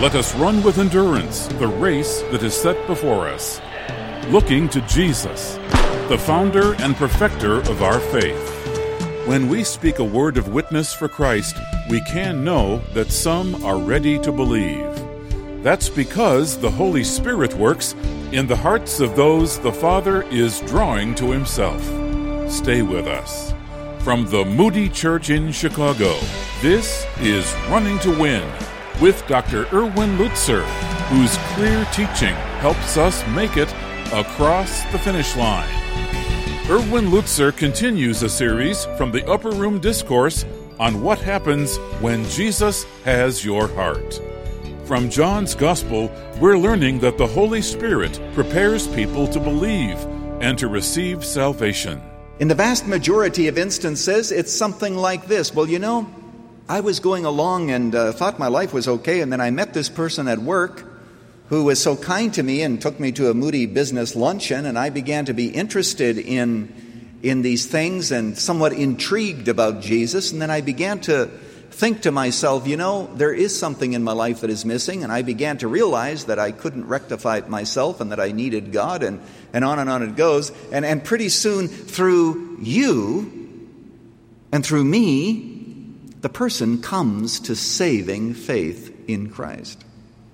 Let us run with endurance the race that is set before us, looking to Jesus, the founder and perfecter of our faith. When we speak a word of witness for Christ, we can know that some are ready to believe. That's because the Holy Spirit works in the hearts of those the Father is drawing to Himself. Stay with us. From the Moody Church in Chicago, this is Running to Win with Dr. Erwin Lutzer, whose clear teaching helps us make it across the finish line. Erwin Lutzer continues a series from the Upper Room Discourse on what happens when Jesus has your heart. From John's Gospel, we're learning that the Holy Spirit prepares people to believe and to receive salvation. In the vast majority of instances, it's something like this. Well, I was going along and thought my life was okay, and then I met this person at work who was so kind to me and took me to a Moody business luncheon, and I began to be interested in these things and somewhat intrigued about Jesus. And then I began to think to myself, there is something in my life that is missing, and I began to realize that I couldn't rectify it myself and that I needed God, and on it goes. And pretty soon, through you and through me, the person comes to saving faith in Christ.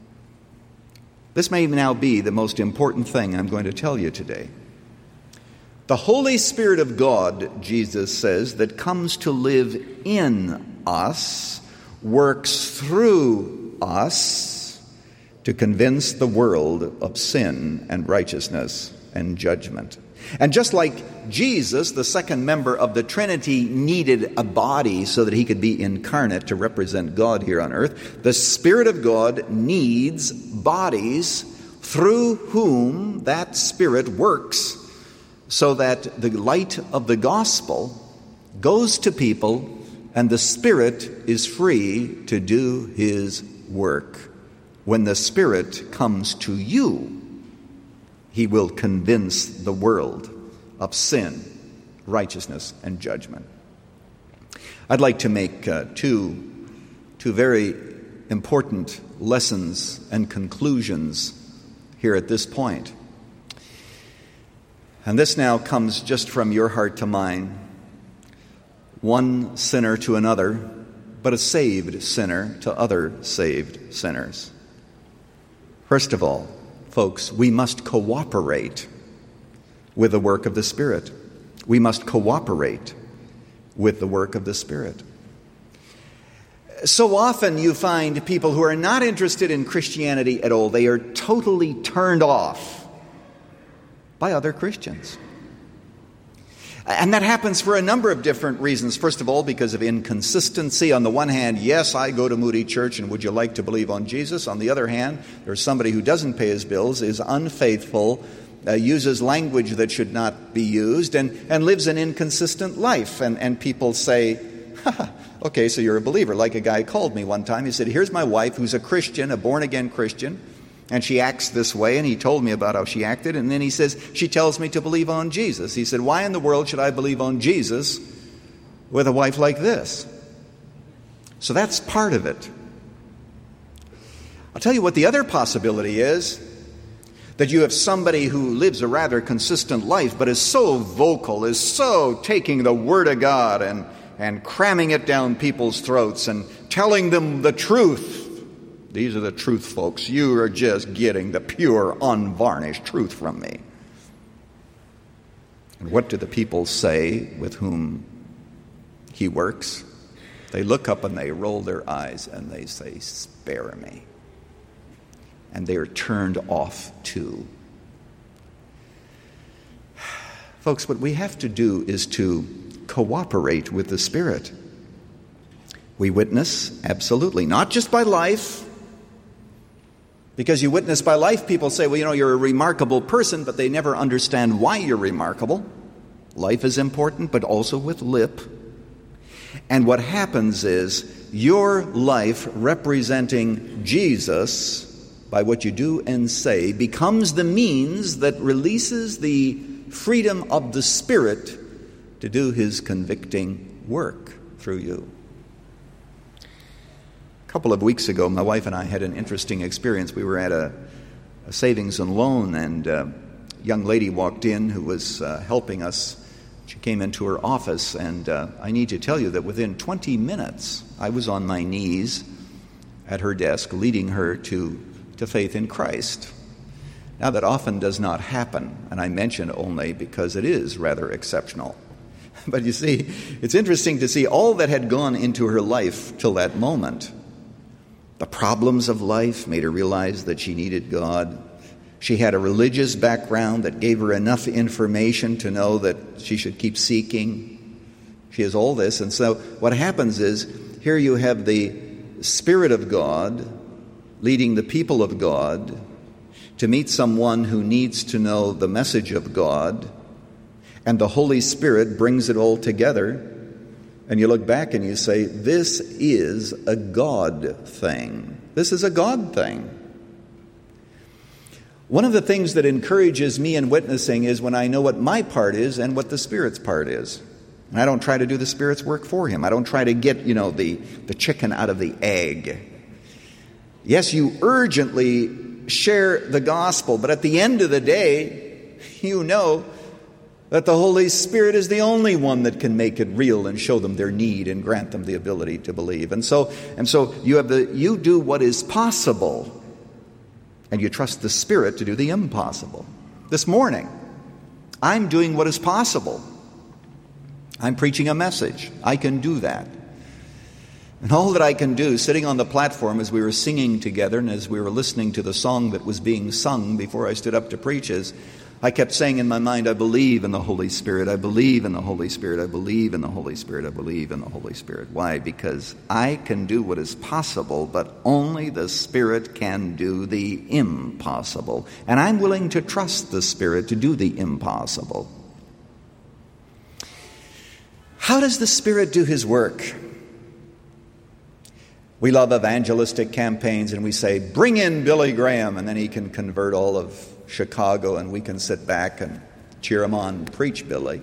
This may now be the most important thing I'm going to tell you today. The Holy Spirit of God, Jesus says, that comes to live in us, works through us to convince the world of sin and righteousness and judgment. And just like Jesus, the second member of the Trinity, needed a body so that he could be incarnate to represent God here on earth, the Spirit of God needs bodies through whom that Spirit works so that the light of the gospel goes to people and the Spirit is free to do His work. When the Spirit comes to you, He will convince the world of sin, righteousness, and judgment. I'd like to make two very important lessons and conclusions here at this point. And this now comes just from your heart to mine. One sinner to another, but a saved sinner to other saved sinners. First of all, folks, we must cooperate with the work of the Spirit. We must cooperate with the work of the Spirit. So often you find people who are not interested in Christianity at all. They are totally turned off by other Christians. And that happens for a number of different reasons. First of all, because of inconsistency. On the one hand, yes, I go to Moody Church, and would you like to believe on Jesus? On the other hand, there's somebody who doesn't pay his bills, is unfaithful, uses language that should not be used, and lives an inconsistent life. And people say, okay, so you're a believer. Like a guy called me one time. He said, here's my wife who's a Christian, a born-again Christian, and she acts this way, and he told me about how she acted, and then he says, she tells me to believe on Jesus. He said, why in the world should I believe on Jesus with a wife like this? So that's part of it. I'll tell you what the other possibility is, that you have somebody who lives a rather consistent life, but is so vocal, is so taking the Word of God and cramming it down people's throats and telling them the truth. These are the truth, folks. You are just getting the pure, unvarnished truth from me. And what do the people say with whom he works? They look up and they roll their eyes and they say, spare me. And they are turned off too. Folks, what we have to do is to cooperate with the Spirit. We witness, absolutely, not just by life. Because you witness by life, people say, well, you're a remarkable person, but they never understand why you're remarkable. Life is important, but also with lip. And what happens is your life representing Jesus, by what you do and say, becomes the means that releases the freedom of the Spirit to do His convicting work through you. A couple of weeks ago, my wife and I had an interesting experience. We were at a savings and loan, and a young lady walked in who was helping us. She came into her office, and I need to tell you that within 20 minutes, I was on my knees at her desk leading her to faith in Christ. Now, that often does not happen, and I mention only because it is rather exceptional. But you see, it's interesting to see all that had gone into her life till that moment. The problems of life made her realize that she needed God. She had a religious background that gave her enough information to know that she should keep seeking. She has all this. And so what happens is, here you have the Spirit of God leading the people of God to meet someone who needs to know the message of God, and the Holy Spirit brings it all together, and you look back and you say, this is a God thing. This is a God thing. One of the things that encourages me in witnessing is when I know what my part is and what the Spirit's part is. And I don't try to do the Spirit's work for him. I don't try to get, the chicken out of the egg. Yes, you urgently share the gospel, but at the end of the day, you know that the Holy Spirit is the only one that can make it real and show them their need and grant them the ability to believe. And so you do what is possible, and you trust the Spirit to do the impossible. This morning, I'm doing what is possible. I'm preaching a message. I can do that. And all that I can do, sitting on the platform as we were singing together and as we were listening to the song that was being sung before I stood up to preach, is I kept saying in my mind, I believe in the Holy Spirit, I believe in the Holy Spirit, I believe in the Holy Spirit, I believe in the Holy Spirit. Why? Because I can do what is possible, but only the Spirit can do the impossible. And I'm willing to trust the Spirit to do the impossible. How does the Spirit do His work? We love evangelistic campaigns, and we say, bring in Billy Graham, and then he can convert all of Chicago, and we can sit back and cheer him on and preach Billy.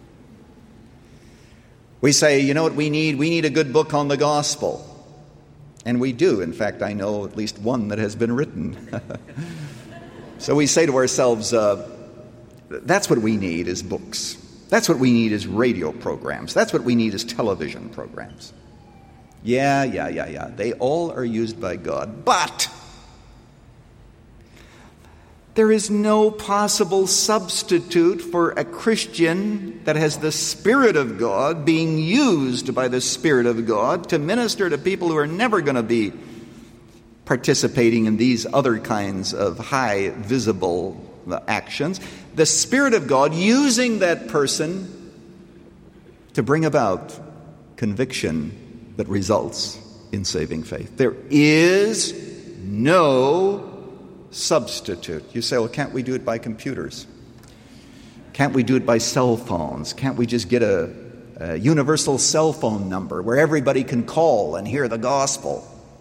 We say, you know what we need? We need a good book on the gospel. And we do. In fact, I know at least one that has been written. So we say to ourselves, that's what we need is books. That's what we need is radio programs. That's what we need is television programs. Yeah. They all are used by God. But there is no possible substitute for a Christian that has the Spirit of God being used by the Spirit of God to minister to people who are never going to be participating in these other kinds of high visible actions. The Spirit of God using that person to bring about conviction that results in saving faith. There is no substitute. You say, well, can't we do it by computers? Can't we do it by cell phones? Can't we just get a universal cell phone number where everybody can call and hear the gospel?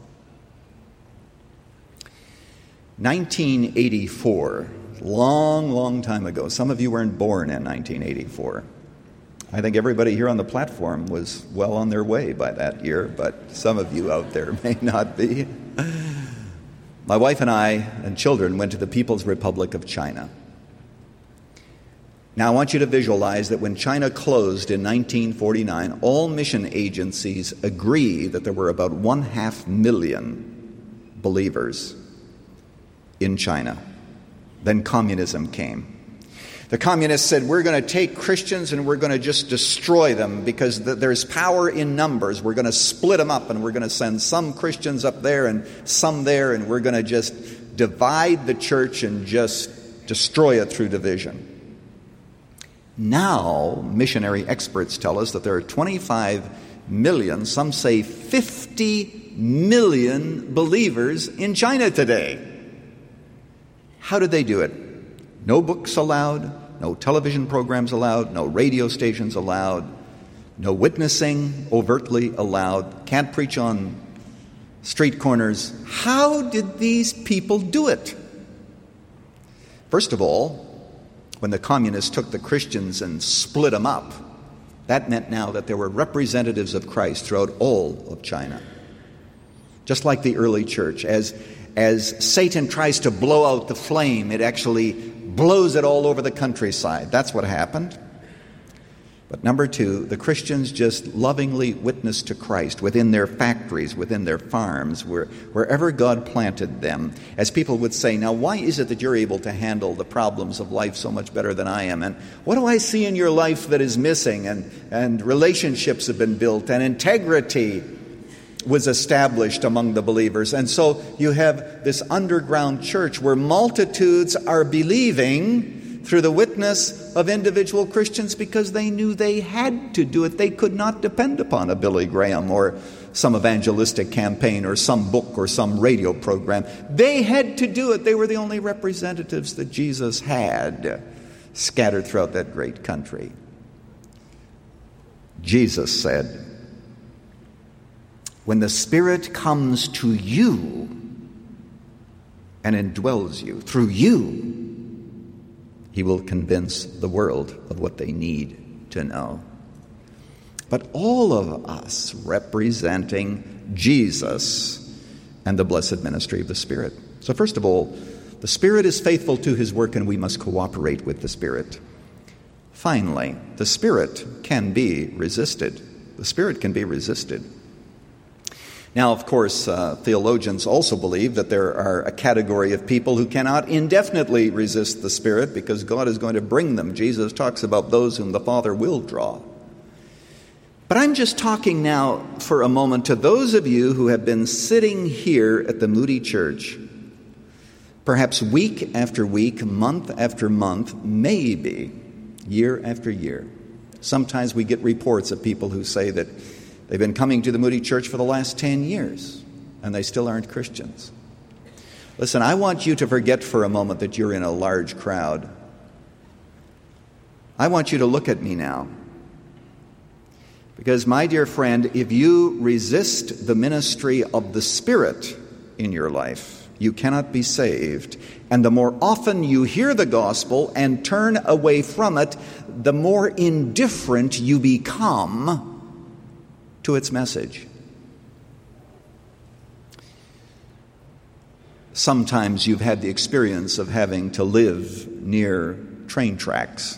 1984, long time ago. Some of you weren't born in 1984. I think everybody here on the platform was well on their way by that year, but some of you out there may not be. My wife and I and children went to the People's Republic of China. Now, I want you to visualize that when China closed in 1949, all mission agencies agree that there were about 500,000 believers in China. Then communism came. The communists said, we're going to take Christians and we're going to just destroy them because there's power in numbers. We're going to split them up and we're going to send some Christians up there and some there, and we're going to just divide the church and just destroy it through division. Now, missionary experts tell us that there are 25 million, some say 50 million believers in China today. How did they do it? No books allowed, no television programs allowed, no radio stations allowed, no witnessing overtly allowed, can't preach on street corners. How did these people do it? First of all, when the communists took the Christians and split them up, that meant now that there were representatives of Christ throughout all of China. just like the early church. As Satan tries to blow out the flame, it actually blows it all over the countryside. That's what happened. But number two, the Christians just lovingly witnessed to Christ within their factories, within their farms, wherever God planted them. As people would say, now why is it that you're able to handle the problems of life so much better than I am? And what do I see in your life that is missing? And relationships have been built, and integrity was established among the believers. And so you have this underground church where multitudes are believing through the witness of individual Christians because they knew they had to do it. They could not depend upon a Billy Graham or some evangelistic campaign or some book or some radio program. They had to do it. They were the only representatives that Jesus had scattered throughout that great country. Jesus said, when the Spirit comes to you and indwells you, through you, He will convince the world of what they need to know. But all of us representing Jesus and the blessed ministry of the Spirit. So first of all, the Spirit is faithful to His work and we must cooperate with the Spirit. Finally, the Spirit can be resisted. The Spirit can be resisted. Now, of course, theologians also believe that there are a category of people who cannot indefinitely resist the Spirit because God is going to bring them. Jesus talks about those whom the Father will draw. But I'm just talking now for a moment to those of you who have been sitting here at the Moody Church, perhaps week after week, month after month, maybe year after year. Sometimes we get reports of people who say that they've been coming to the Moody Church for the last 10 years, and they still aren't Christians. Listen, I want you to forget for a moment that you're in a large crowd. I want you to look at me now. Because, my dear friend, if you resist the ministry of the Spirit in your life, you cannot be saved. And the more often you hear the gospel and turn away from it, the more indifferent you become to its message. Sometimes you've had the experience of having to live near train tracks.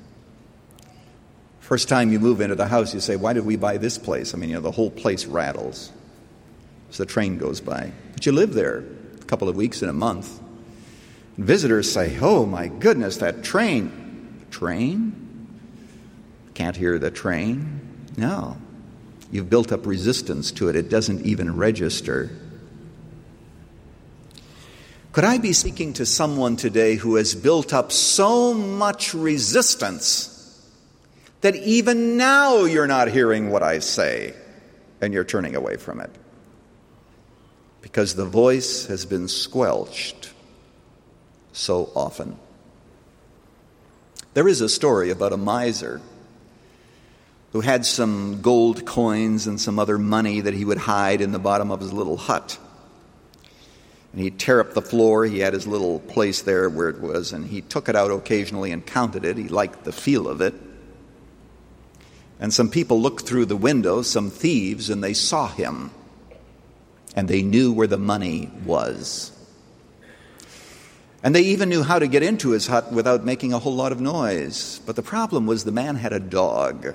First time you move into the house, you say, why did we buy this place? I mean, the whole place rattles as the train goes by. But you live there a couple of weeks in a month. And visitors say, oh my goodness, that train. Train? Can't hear the train? No. You've built up resistance to it. It doesn't even register. Could I be speaking to someone today who has built up so much resistance that even now you're not hearing what I say and you're turning away from it? Because the voice has been squelched so often. There is a story about a miser who had some gold coins and some other money that he would hide in the bottom of his little hut. And he'd tear up the floor. He had his little place there where it was, and he took it out occasionally and counted it. He liked the feel of it. And some people looked through the window, some thieves, and they saw him. And they knew where the money was. And they even knew how to get into his hut without making a whole lot of noise. But the problem was the man had a dog.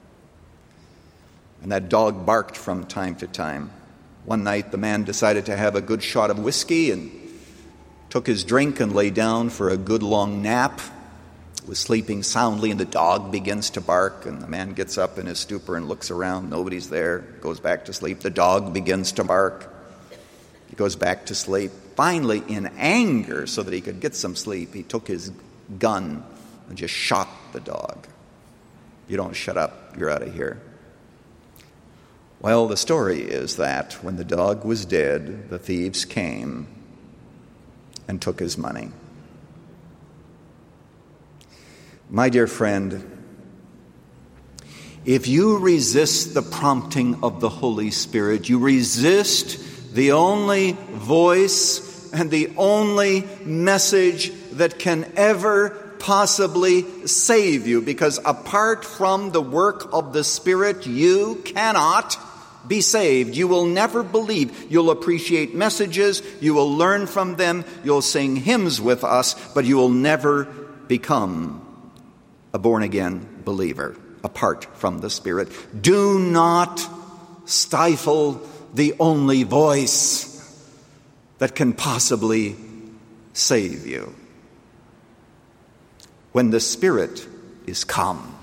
And that dog barked from time to time. One night the man decided to have a good shot of whiskey and took his drink and lay down for a good long nap. Was sleeping soundly and the dog begins to bark, and the man gets up in his stupor and looks around. Nobody's there. Goes back to sleep. The dog begins to bark. He goes back to sleep. Finally, in anger, so that he could get some sleep, he took his gun and just shot the dog. You don't shut up, you're out of here. Well, the story is that when the dog was dead, the thieves came and took his money. My dear friend, if you resist the prompting of the Holy Spirit, you resist the only voice and the only message that can ever possibly save you, because apart from the work of the Spirit, you cannot be saved. You will never believe. You'll appreciate messages. You will learn from them. You'll sing hymns with us, but you will never become a born-again believer apart from the Spirit. Do not stifle the only voice that can possibly save you. When the Spirit is come,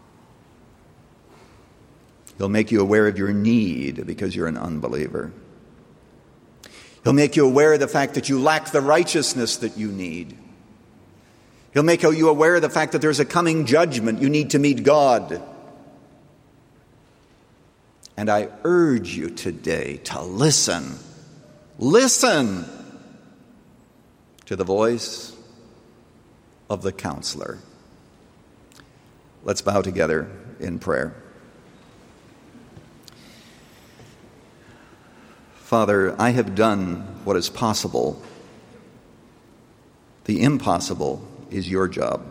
he'll make you aware of your need because you're an unbeliever. He'll make you aware of the fact that you lack the righteousness that you need. He'll make you aware of the fact that there's a coming judgment. You need to meet God. And I urge you today to listen. Listen to the voice of the counselor. Let's bow together in prayer. Father, I have done what is possible. The impossible is your job.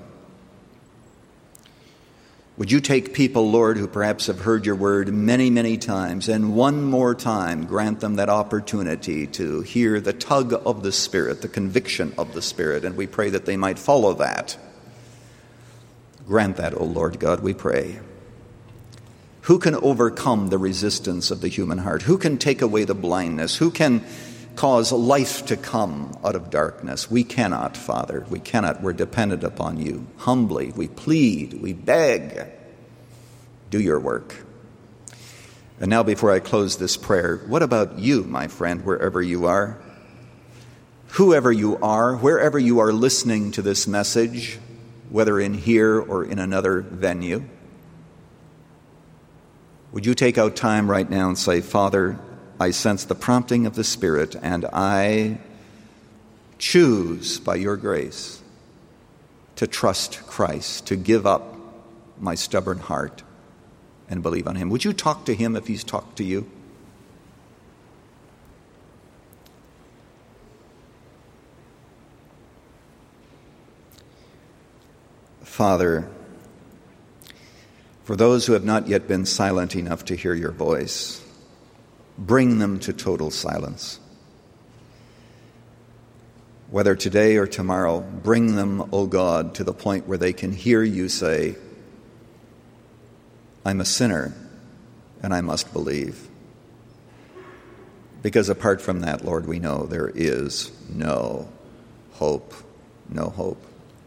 Would you take people, Lord, who perhaps have heard your word many, many times, and one more time grant them that opportunity to hear the tug of the Spirit, the conviction of the Spirit, and we pray that they might follow that. Grant that, O Lord God, we pray. Who can overcome the resistance of the human heart? Who can take away the blindness? Who can cause life to come out of darkness? We cannot, Father. We cannot. We're dependent upon you. Humbly, we plead, we beg. Do your work. And now, before I close this prayer, what about you, my friend, wherever you are? Whoever you are, wherever you are listening to this message, whether in here or in another venue, would you take out time right now and say, Father, I sense the prompting of the Spirit, and I choose by your grace to trust Christ, to give up my stubborn heart and believe on him. Would you talk to him if he's talked to you? Father, for those who have not yet been silent enough to hear your voice, bring them to total silence. Whether today or tomorrow, bring them, O God, to the point where they can hear you say, I'm a sinner and I must believe. Because apart from that, Lord, we know there is no hope, no hope.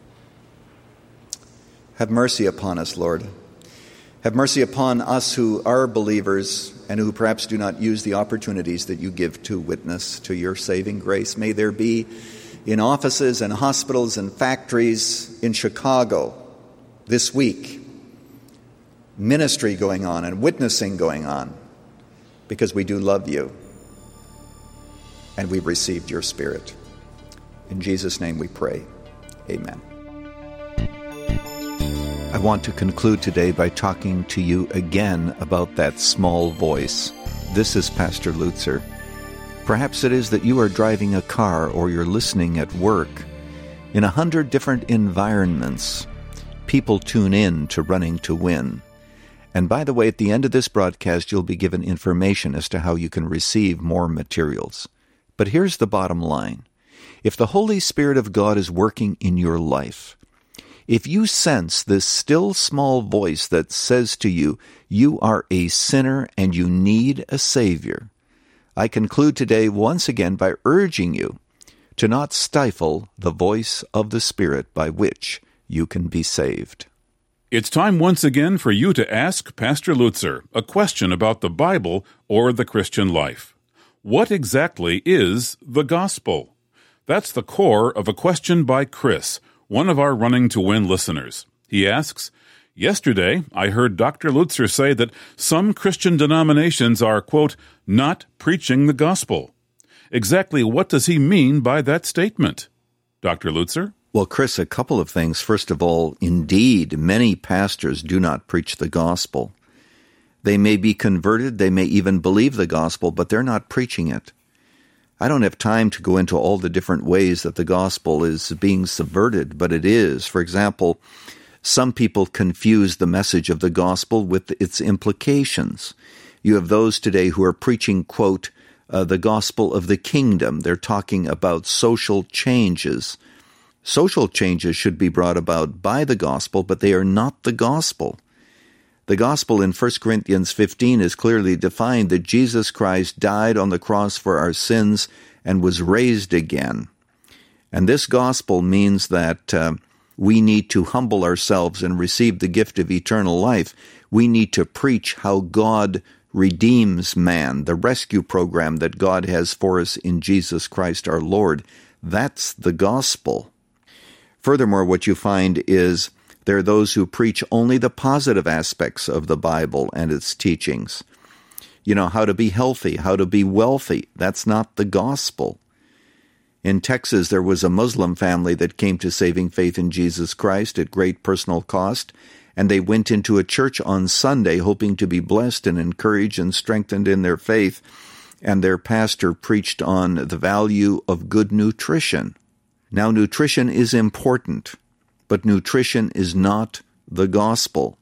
Have mercy upon us, Lord. Have mercy upon us who are believers and who perhaps do not use the opportunities that you give to witness to your saving grace. May there be in offices and hospitals and factories in Chicago this week ministry going on and witnessing going on because we do love you and we've received your Spirit. In Jesus' name we pray. Amen. I want to conclude today by talking to you again about that small voice. This is Pastor Lutzer. Perhaps it is that you are driving a car or you're listening at work. In 100 different environments, people tune in to Running to Win. And by the way, at the end of this broadcast, you'll be given information as to how you can receive more materials. But here's the bottom line. If the Holy Spirit of God is working in your life, if you sense this still small voice that says to you, you are a sinner and you need a Savior, I conclude today once again by urging you to not stifle the voice of the Spirit by which you can be saved. It's time once again for you to ask Pastor Lutzer a question about the Bible or the Christian life. What exactly is the gospel? That's the core of a question by Chris, one of our Running to Win listeners. He asks, yesterday I heard Dr. Lutzer say that some Christian denominations are, quote, not preaching the gospel. Exactly what does he mean by that statement? Dr. Lutzer? Well, Chris, a couple of things. First of all, indeed, many pastors do not preach the gospel. They may be converted, they may even believe the gospel, but they're not preaching it. I don't have time to go into all the different ways that the gospel is being subverted, but it is. For example, some people confuse the message of the gospel with its implications. You have those today who are preaching, quote, the gospel of the kingdom. They're talking about social changes. Social changes should be brought about by the gospel, but they are not the gospel. The gospel in 1 Corinthians 15 is clearly defined that Jesus Christ died on the cross for our sins and was raised again. And this gospel means that we need to humble ourselves and receive the gift of eternal life. We need to preach how God redeems man, the rescue program that God has for us in Jesus Christ our Lord. That's the gospel. Furthermore, what you find is there are those who preach only the positive aspects of the Bible and its teachings. You know, how to be healthy, how to be wealthy. That's not the gospel. In Texas, there was a Muslim family that came to saving faith in Jesus Christ at great personal cost, and they went into a church on Sunday hoping to be blessed and encouraged and strengthened in their faith, and their pastor preached on the value of good nutrition. Now, nutrition is important, but nutrition is not the gospel.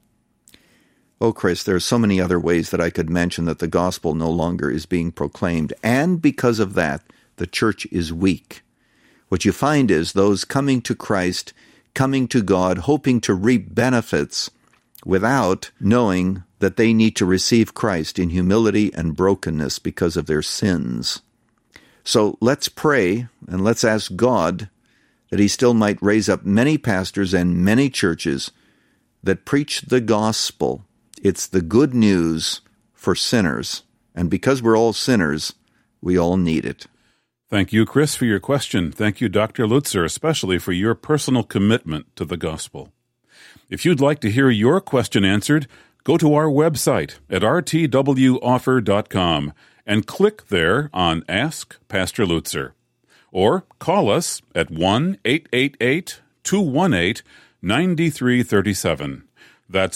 Oh, Chris, there are so many other ways that I could mention that the gospel no longer is being proclaimed, and because of that, the church is weak. What you find is those coming to Christ, coming to God, hoping to reap benefits without knowing that they need to receive Christ in humility and brokenness because of their sins. So let's pray and let's ask God that He still might raise up many pastors and many churches that preach the gospel. It's the good news for sinners. And because we're all sinners, we all need it. Thank you, Chris, for your question. Thank you, Dr. Lutzer, especially for your personal commitment to the gospel. If you'd like to hear your question answered, go to our website at rtwoffer.com and click there on Ask Pastor Lutzer. Or call us at 1-888-218-9337. That's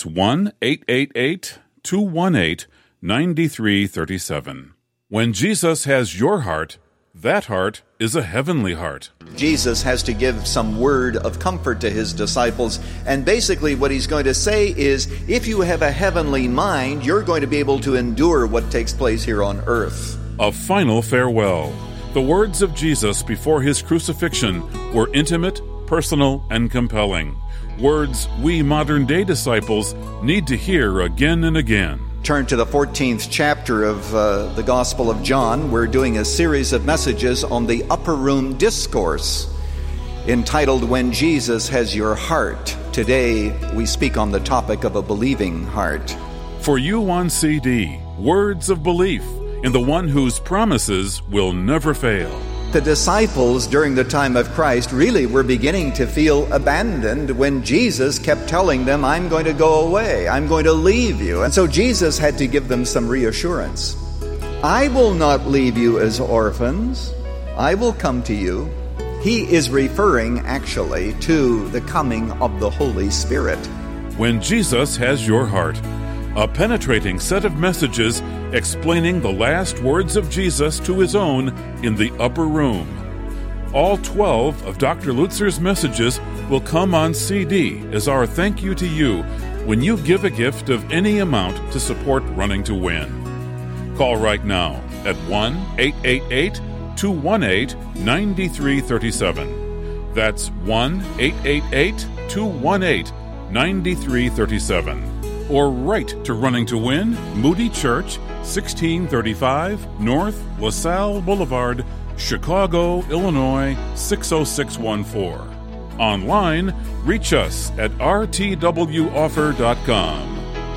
1-888-218-9337. When Jesus has your heart, that heart is a heavenly heart. Jesus has to give some word of comfort to His disciples, and basically what He's going to say is, if you have a heavenly mind, you're going to be able to endure what takes place here on earth. A final farewell. The words of Jesus before His crucifixion were intimate, personal, and compelling. Words we modern-day disciples need to hear again and again. Turn to the 14th chapter of the Gospel of John. We're doing a series of messages on the Upper Room Discourse entitled When Jesus Has Your Heart. Today we speak on the topic of a believing heart. For you on CD, words of belief in the one whose promises will never fail. The disciples during the time of Christ really were beginning to feel abandoned when Jesus kept telling them, I'm going to go away, I'm going to leave you. And so Jesus had to give them some reassurance. I will not leave you as orphans, I will come to you. He is referring actually to the coming of the Holy Spirit. When Jesus Has Your Heart, a penetrating set of messages explaining the last words of Jesus to His own in the upper room. All 12 of Dr. Lutzer's messages will come on CD as our thank you to you when you give a gift of any amount to support Running to Win. Call right now at 1-888-218-9337. That's 1-888-218-9337. Or write to Running to Win, Moody Church, 1635 North LaSalle Boulevard, Chicago, Illinois, 60614. Online, reach us at rtwoffer.com.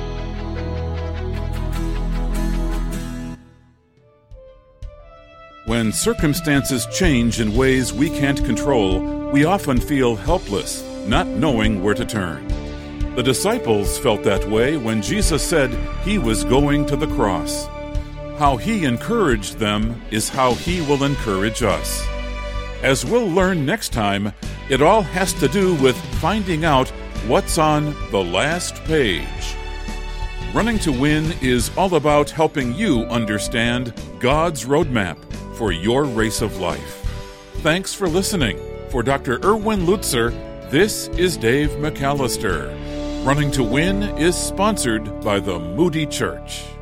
When circumstances change in ways we can't control, we often feel helpless, not knowing where to turn. The disciples felt that way when Jesus said He was going to the cross. How He encouraged them is how He will encourage us. As we'll learn next time, it all has to do with finding out what's on the last page. Running to Win is all about helping you understand God's roadmap for your race of life. Thanks for listening. For Dr. Erwin Lutzer, this is Dave McAllister. Running to Win is sponsored by the Moody Church.